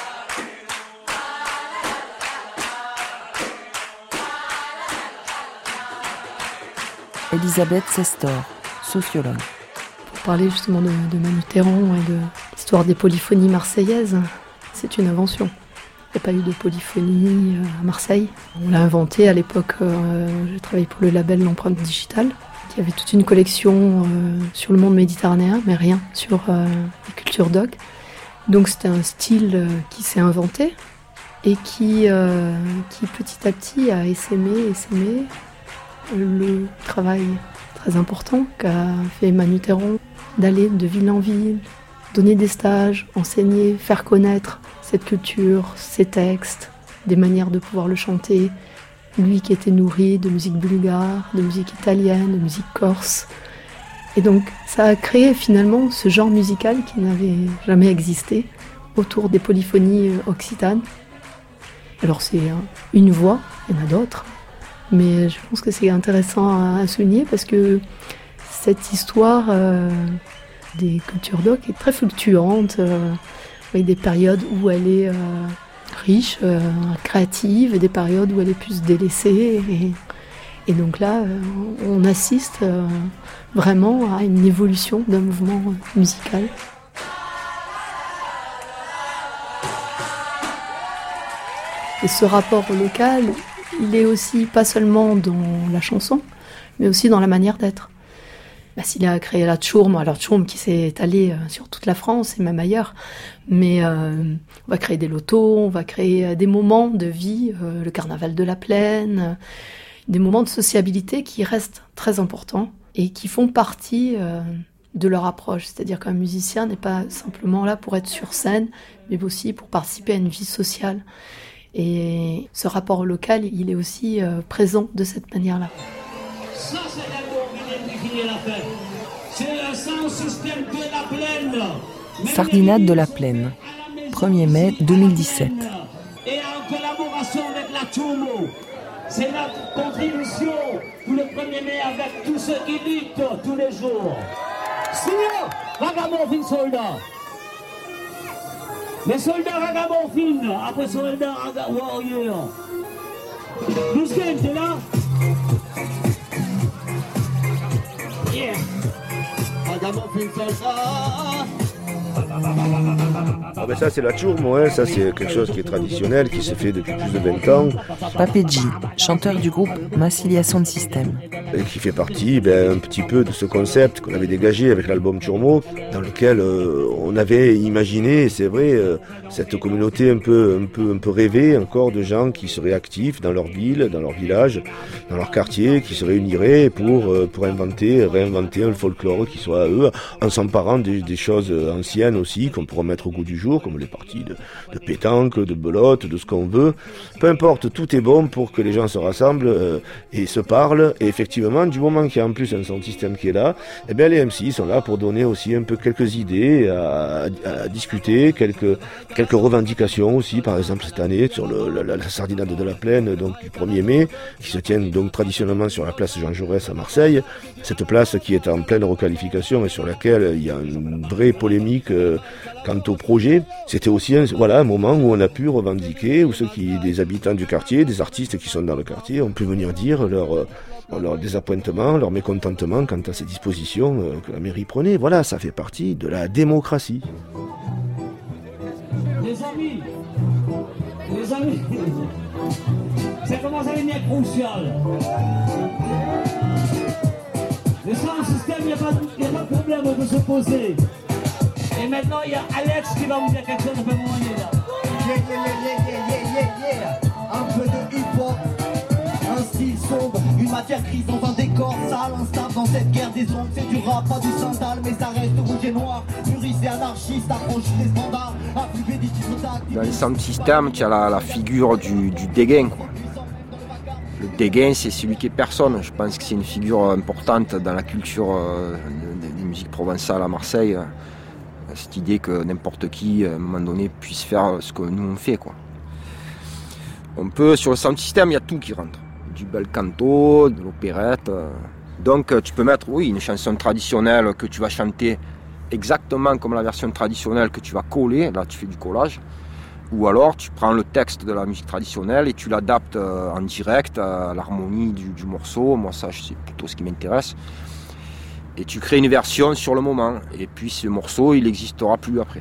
Elisabeth Sestor, sociologue. Pour parler justement de, de Manu Théron et de l'histoire des polyphonies marseillaises, c'est une invention. Il n'y a pas eu de polyphonie à Marseille. On l'a inventé à l'époque, euh, j'ai travaillé pour le label L'Empreinte Digitale, qui avait toute une collection euh, sur le monde méditerranéen, mais rien sur euh, les cultures doc. Donc c'était un style euh, qui s'est inventé et qui, euh, qui petit à petit a essaimé, essaimé le travail très important qu'a fait Manu Théron, d'aller de ville en ville, donner des stages, enseigner, faire connaître cette culture, ces textes, des manières de pouvoir le chanter. Lui qui était nourri de musique bulgare, de musique italienne, de musique corse. Et donc ça a créé finalement ce genre musical qui n'avait jamais existé autour des polyphonies occitanes. Alors c'est une voix, il y en a d'autres, mais je pense que c'est intéressant à souligner parce que cette histoire euh, des cultures doc est très fluctuante, euh, avec des périodes où elle est euh, riche, euh, créative, et des périodes où elle est plus délaissée. Et, et donc là, euh, on assiste euh, vraiment à une évolution d'un mouvement musical. Et ce rapport au local, il est aussi pas seulement dans la chanson, mais aussi dans la manière d'être. S'il a créé la tchourme, alors tchourme qui s'est étalée sur toute la France et même ailleurs, mais euh, on va créer des lotos, on va créer des moments de vie, euh, le carnaval de la plaine, euh, des moments de sociabilité qui restent très importants et qui font partie euh, de leur approche. C'est-à-dire qu'un musicien n'est pas simplement là pour être sur scène, mais aussi pour participer à une vie sociale. Et ce rapport au local, il est aussi euh, présent de cette manière-là. Ça, c'est l'amour qui définit la fête. C'est le sound system de la plaine. Sardinade de la Plaine, premier mai deux mille dix-sept. Et en collaboration avec la Tchoumo, c'est notre contribution pour le premier mai avec tous ceux qui luttent tous les jours. Sinon, ragamuffin soldat. Les soldats ragamuffin, après soldats warrior. Bousquet, t'es là? Yeah. Ragamuffin soldat. Ah ben ça c'est la tchourme, ouais, ça c'est quelque chose qui est traditionnel, qui se fait depuis plus de vingt ans. Papedji, chanteur du groupe Massilia Sound System. Et qui fait partie ben, un petit peu de ce concept qu'on avait dégagé avec l'album Tchourmo, dans lequel euh, on avait imaginé, c'est vrai, euh, cette communauté un peu, un, peu, un peu rêvée encore de gens qui seraient actifs dans leur ville, dans leur village, dans leur quartier, qui se réuniraient pour, euh, pour inventer, réinventer un folklore qui soit à eux, en s'emparant des, des choses anciennes aussi, qu'on pourra mettre au goût du jour, comme les parties de, de pétanque, de belote, de ce qu'on veut. Peu importe, tout est bon pour que les gens se rassemblent euh, et se parlent. Et effectivement, du moment qu'il y a en plus un sound system qui est là, eh bien les M C sont là pour donner aussi un peu quelques idées à, à, à discuter, quelques, quelques revendications aussi. Par exemple, cette année, sur le, la, la sardinade de la plaine, donc du premier mai, qui se tient donc traditionnellement sur la place Jean Jaurès à Marseille. Cette place qui est en pleine requalification et sur laquelle il y a une vraie polémique euh, quant au projet. C'était aussi un, voilà, un moment où on a pu revendiquer, où ceux qui, des habitants du quartier, des artistes qui sont dans le quartier, ont pu venir dire leur, euh, leur désappointement, leur mécontentement quant à ces dispositions euh, que la mairie prenait. Voilà, ça fait partie de la démocratie. Les amis, les amis, ça commence à devenir crucial. Le sound system, il n'y a, a pas de problème de se poser. Et maintenant, il y a Alex qui va vous dire quelque chose un peu moins là. Yeah, yeah, yeah, yeah, yeah, yeah, yeah. Un peu de hip-hop, un style sombre, une matière grise dans un décor sale, instable dans cette guerre des ombres. C'est du rap, pas du sandal, mais ça reste rouge et noir. Puriste et anarchiste, approche des standards, appliquer des titres d'actes. Dans les sound systems, tu as la, la figure du, du dégain, quoi. Le dégain, c'est celui qui est personne. Je pense que c'est une figure importante dans la culture euh, des, des musiques provençales à Marseille. Cette idée que n'importe qui, à un moment donné, puisse faire ce que nous on fait, quoi. On peut, sur le sound system, il y a tout qui rentre. Du bel canto, de l'opérette. Donc tu peux mettre, oui, une chanson traditionnelle que tu vas chanter exactement comme la version traditionnelle que tu vas coller. Là, tu fais du collage. Ou alors, tu prends le texte de la musique traditionnelle et tu l'adaptes en direct à l'harmonie du, du morceau. Moi, ça, c'est plutôt ce qui m'intéresse. Et tu crées une version sur le moment. Et puis, ce morceau, il n'existera plus après.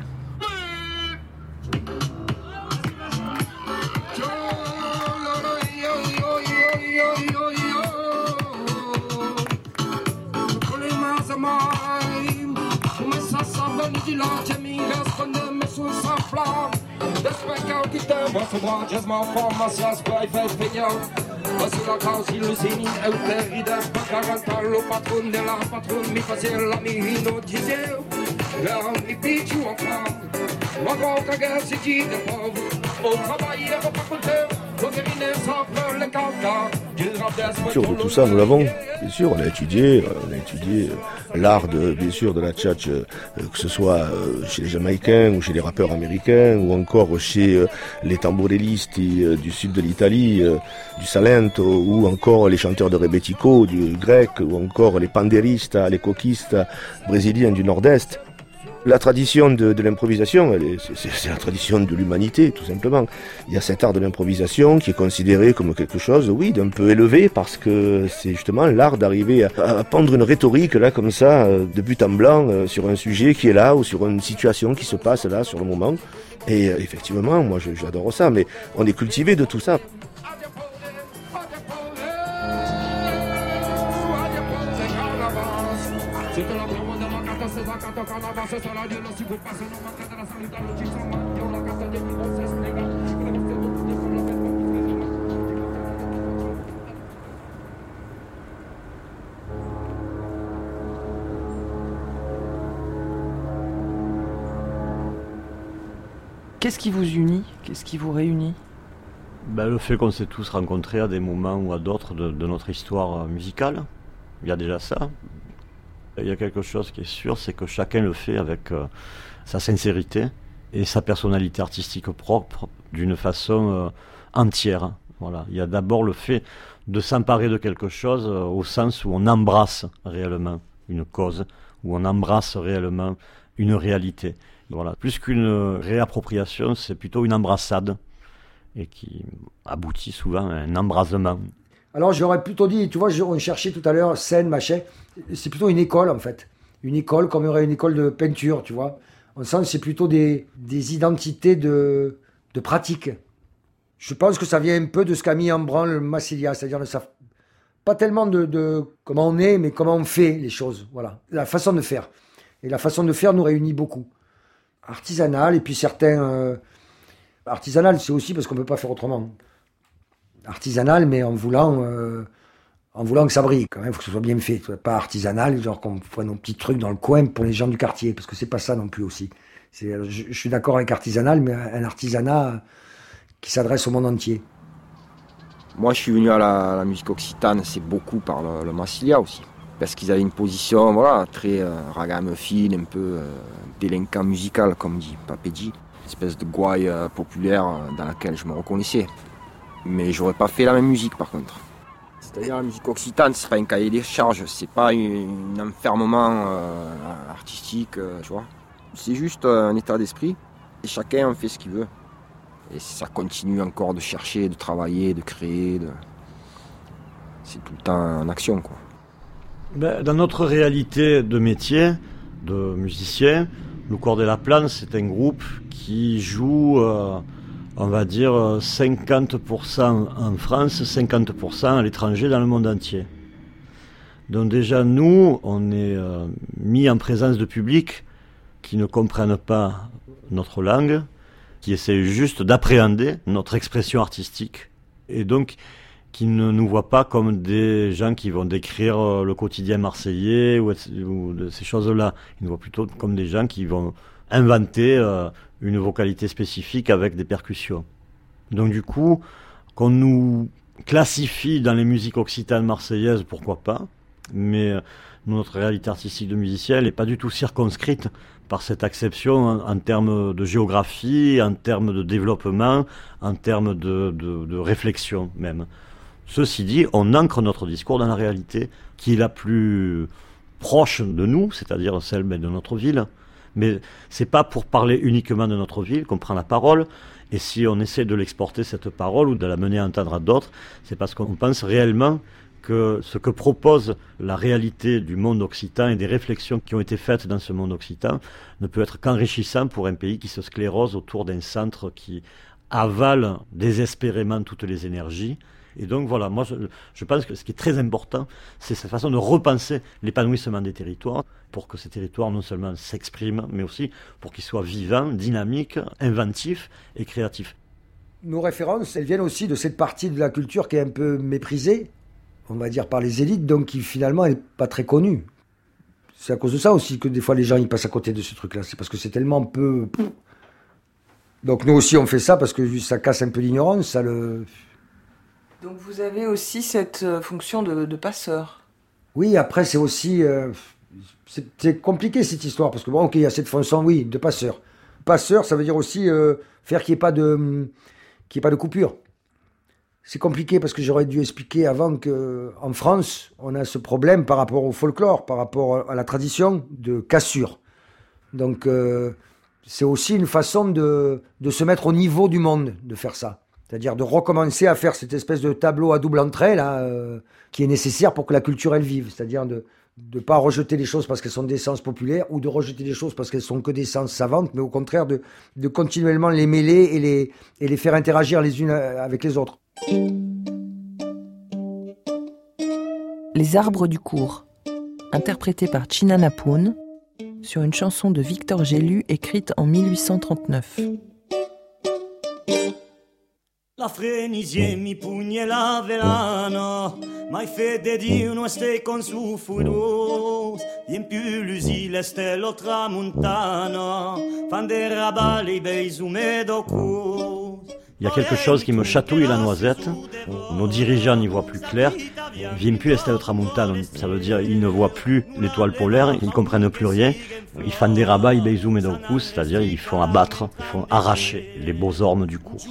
Sur tout ça, nous l'avons, bien sûr, on a étudié, on a étudié l'art de, bien sûr, de la tchatch, euh, que ce soit euh, chez les Jamaïcains ou chez les rappeurs américains ou encore chez euh, les tambourellisti euh, du sud de l'Italie, euh, du Salento, ou encore les chanteurs de rebetiko du grec, ou encore les panderistas, les coquistes brésiliens du nord-est. La tradition de, de l'improvisation, elle est, c'est, c'est la tradition de l'humanité, tout simplement. Il y a cet art de l'improvisation qui est considéré comme quelque chose, oui, d'un peu élevé, parce que c'est justement l'art d'arriver à, à pendre une rhétorique, là, comme ça, de but en blanc, euh, sur un sujet qui est là, ou sur une situation qui se passe là, sur le moment. Et euh, effectivement, moi, je, j'adore ça, mais on est cultivé de tout ça. Qu'est-ce qui vous unit? Qu'est-ce qui vous réunit? Ben, le fait qu'on s'est tous rencontrés à des moments ou à d'autres de, de notre histoire musicale, il y a déjà ça. Il y a quelque chose qui est sûr, c'est que chacun le fait avec euh, sa sincérité et sa personnalité artistique propre d'une façon euh, entière. Voilà. Il y a d'abord le fait de s'emparer de quelque chose euh, au sens où on embrasse réellement une cause, où on embrasse réellement une réalité. Voilà. Plus qu'une réappropriation, c'est plutôt une embrassade et qui aboutit souvent à un embrasement. Alors j'aurais plutôt dit, tu vois, on cherchait tout à l'heure scène, machin. C'est plutôt une école en fait. Une école comme il y aurait une école de peinture, tu vois. On sent que c'est plutôt des, des identités de, de pratique. Je pense que ça vient un peu de ce qu'a mis en branle Massilia, c'est-à-dire de ça, pas tellement de, de comment on est, mais comment on fait les choses. Voilà, la façon de faire. Et la façon de faire nous réunit beaucoup. Artisanal, et puis certains... Euh, artisanal, c'est aussi parce qu'on ne peut pas faire autrement. Artisanal, mais en voulant, euh, en voulant que ça brille, quand même, il faut que ce soit bien fait. Pas artisanal, genre qu'on fasse nos petits trucs dans le coin pour les gens du quartier, parce que c'est pas ça non plus aussi. C'est, je, je suis d'accord avec artisanal, mais un artisanat qui s'adresse au monde entier. Moi, je suis venu à la, à la musique occitane, c'est beaucoup par le, le Massilia aussi. Parce qu'ils avaient une position, voilà, très euh, ragamuffin, un peu euh, délinquant musical, comme dit Papedji. Une espèce de gouaille euh, populaire euh, dans laquelle je me reconnaissais. Mais j'aurais pas fait la même musique par contre. C'est-à-dire la musique occitane, c'est pas un cahier des charges, c'est pas un enfermement euh, artistique, euh, tu vois. C'est juste euh, un état d'esprit et chacun en fait ce qu'il veut. Et ça continue encore de chercher, de travailler, de créer. De... C'est tout le temps en action, quoi. Ben, dans notre réalité de métier, de musicien, le Corps de la Plane, c'est un groupe qui joue... Euh, on va dire cinquante pour cent en France, cinquante pour cent à l'étranger dans le monde entier. Donc déjà nous, on est euh, mis en présence de publics qui ne comprennent pas notre langue, qui essaient juste d'appréhender notre expression artistique, et donc qui ne nous voient pas comme des gens qui vont décrire le quotidien marseillais ou, ou de ces choses-là. Ils nous voient plutôt comme des gens qui vont inventer euh, une vocalité spécifique avec des percussions. Donc du coup, qu'on nous classifie dans les musiques occitanes marseillaises, pourquoi pas, mais notre réalité artistique de musicien n'est pas du tout circonscrite par cette acception en, en termes de géographie, en termes de développement, en termes de, de, de réflexion même. Ceci dit, on ancre notre discours dans la réalité qui est la plus proche de nous, c'est-à-dire celle de notre ville. Mais c'est pas pour parler uniquement de notre ville qu'on prend la parole. Et si on essaie de l'exporter, cette parole, ou de la mener à entendre à d'autres, c'est parce qu'on pense réellement que ce que propose la réalité du monde occitan et des réflexions qui ont été faites dans ce monde occitan ne peut être qu'enrichissant pour un pays qui se sclérose autour d'un centre qui avale désespérément toutes les énergies. Et donc voilà, moi je, je pense que ce qui est très important, c'est cette façon de repenser l'épanouissement des territoires pour que ces territoires non seulement s'expriment, mais aussi pour qu'ils soient vivants, dynamiques, inventifs et créatifs. Nos références, elles viennent aussi de cette partie de la culture qui est un peu méprisée, on va dire par les élites, donc qui finalement n'est pas très connue. C'est à cause de ça aussi que des fois les gens ils passent à côté de ce truc-là, c'est parce que c'est tellement peu... Donc nous aussi on fait ça parce que ça casse un peu l'ignorance, ça le... Donc vous avez aussi cette fonction de, de passeur. Oui, après c'est aussi... Euh, c'est, c'est compliqué cette histoire, parce que bon, ok, il y a cette fonction, oui, de passeur. Passeur, ça veut dire aussi euh, faire qu'il n'y ait pas de, qu'il y ait pas de coupure. C'est compliqué parce que j'aurais dû expliquer avant qu'en France, on a ce problème par rapport au folklore, par rapport à la tradition de cassure. Donc euh, c'est aussi une façon de, de se mettre au niveau du monde, de faire ça. C'est-à-dire de recommencer à faire cette espèce de tableau à double entrée là, euh, qui est nécessaire pour que la culture elle vive. C'est-à-dire de ne pas rejeter les choses parce qu'elles sont d'essence populaire ou de rejeter les choses parce qu'elles sont que d'essence savante, mais au contraire de, de continuellement les mêler et les, et les faire interagir les unes avec les autres. Les arbres du cours, interprété par China Napoun, sur une chanson de Victor Gélu écrite en mille huit cent trente-neuf. La frenisia mi pugna la velana, mai fede di uno stai con su furos, in più l'usile stelle tramontana, fan de rabali beisu medoku. Il y a quelque chose qui me chatouille la noisette. Nos dirigeants n'y voient plus clair. Viennent plus l'estelle tramontane. Ça veut dire ils ne voient plus l'étoile polaire, ils ne comprennent plus rien. Ils font des rabats, ils baisent mes coups, c'est-à-dire ils font abattre, ils font arracher les beaux ormes du cours.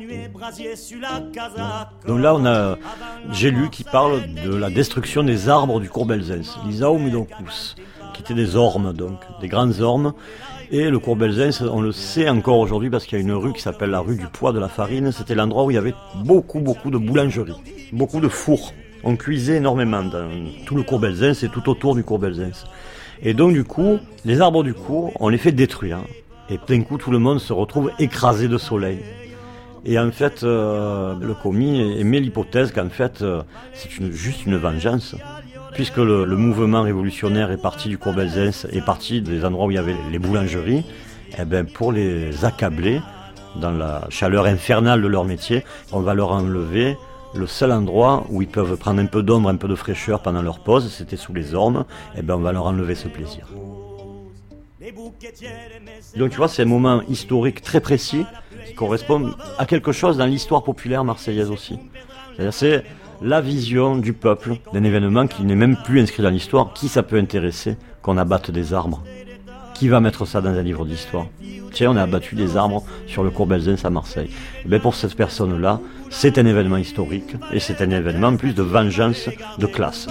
Donc là, on a Gélu qui parle de la destruction des arbres du cours Belzens, l'Isao Mudokus, qui étaient des ormes, donc des grandes ormes. Et le cours Belzens, on le sait encore aujourd'hui parce qu'il y a une rue qui s'appelle la rue du poids de la farine. C'était l'endroit où il y avait beaucoup, beaucoup de boulangeries, beaucoup de fours. On cuisait énormément dans tout le cours Belzens et tout autour du cours Belzens. Et donc du coup, les arbres du cours, on les fait détruire. Et d'un coup, tout le monde se retrouve écrasé de soleil. Et en fait, euh, le commis émet l'hypothèse qu'en fait, euh, c'est une, juste une vengeance. Puisque le, le mouvement révolutionnaire est parti du cours Belzens, est parti des endroits où il y avait les boulangeries, eh ben pour les accabler dans la chaleur infernale de leur métier, on va leur enlever le seul endroit où ils peuvent prendre un peu d'ombre, un peu de fraîcheur pendant leur pause, c'était sous les ormes, eh ben on va leur enlever ce plaisir. Donc tu vois, c'est un moment historique très précis qui correspond à quelque chose dans l'histoire populaire marseillaise aussi. C'est-à-dire c'est la vision du peuple d'un événement qui n'est même plus inscrit dans l'histoire. Qui ça peut intéresser qu'on abatte des arbres? Qui va mettre ça dans un livre d'histoire? Tiens, on a abattu des arbres sur le cours Belzens à Marseille. Et bien pour cette personne-là, c'est un événement historique et c'est un événement en plus de vengeance de classe.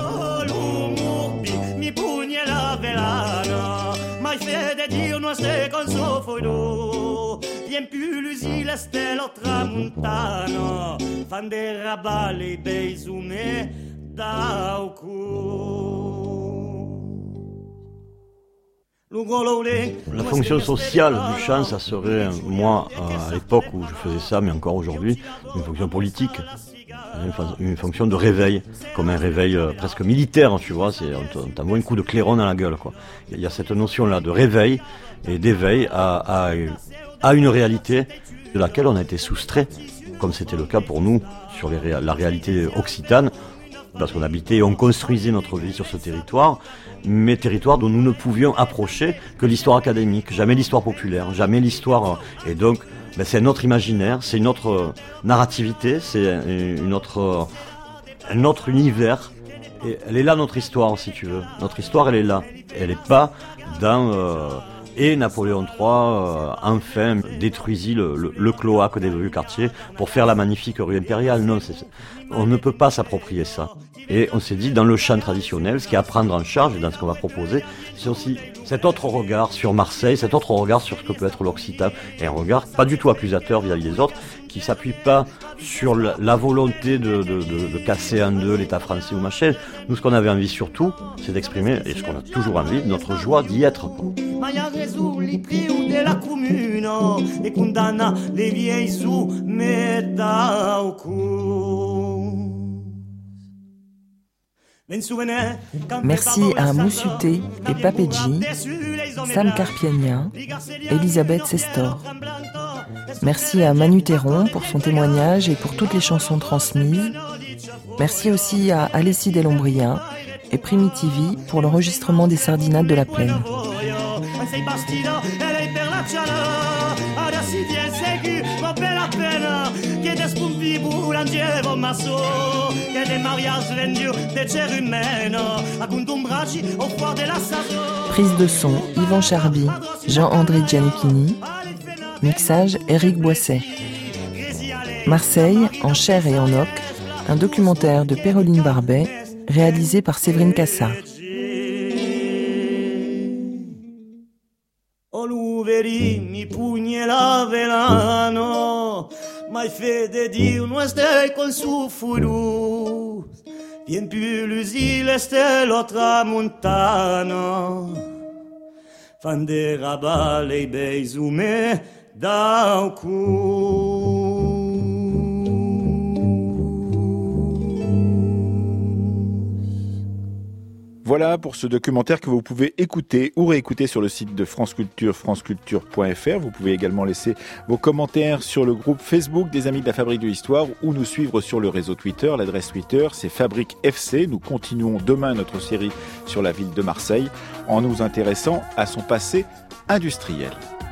Vien più l'usile stelle tramontana, fan de rabali beisume da La fonction sociale du chant, ça serait, moi, à l'époque où je faisais ça, mais encore aujourd'hui, une fonction politique, une fonction de réveil, comme un réveil presque militaire, tu vois, c'est, on t'envoie un coup de clairon dans la gueule, quoi. Il y a cette notion-là de réveil et d'éveil à, à, à une réalité de laquelle on a été soustrait, comme c'était le cas pour nous sur les, la réalité occitane. parce qu'on habitait et on construisait notre vie sur ce territoire, mais territoire dont nous ne pouvions approcher que l'histoire académique, jamais l'histoire populaire, jamais l'histoire... Et donc, ben, c'est un autre imaginaire, c'est une autre narrativité, c'est une autre, un autre univers. Et elle est là, notre histoire, si tu veux. Notre histoire, elle est là. Elle n'est pas dans... Euh, et Napoléon trois, euh, enfin, détruisit le, le, le cloaque des rues Cartier pour faire la magnifique rue impériale. Non, c'est, on ne peut pas s'approprier ça. Et on s'est dit, dans le chant traditionnel, ce qui est à prendre en charge, et dans ce qu'on va proposer, c'est aussi cet autre regard sur Marseille, cet autre regard sur ce que peut être l'Occitan, et un regard pas du tout accusateur vis-à-vis des autres, qui s'appuie pas sur la, la volonté de, de, de, de casser en deux l'État français ou machin. Nous, ce qu'on avait envie surtout, c'est d'exprimer, et ce qu'on a toujours envie, notre joie d'y être. Ma ha reso li priu della comuna e condanna le vie su metà o cu. Merci à Moussuté et Papedji, Sam Carpiagna, Elisabeth Sestor. Merci à Manu Théron pour son témoignage et pour toutes les chansons transmises. Merci aussi à Alessi Delombria et Primitivi pour l'enregistrement des sardinades de la plaine. Prise de son, Yvan Charby, Jean-André Giannichini. Mixage, Éric Boisset. Marseille, en chair et en oc, un documentaire de Péroline Barbet, réalisé par Séverine Cassard. Mi pugni la velano, mai fede Dio non stai con su furus, vien più l'usile stelo tramontano, fan de rabale i bei zume da cu. Voilà pour ce documentaire que vous pouvez écouter ou réécouter sur le site de France Culture, franceculture point f r. Vous pouvez également laisser vos commentaires sur le groupe Facebook des Amis de la Fabrique de l'Histoire ou nous suivre sur le réseau Twitter. L'adresse Twitter, c'est Fabrique F C. Nous continuons demain notre série sur la ville de Marseille en nous intéressant à son passé industriel.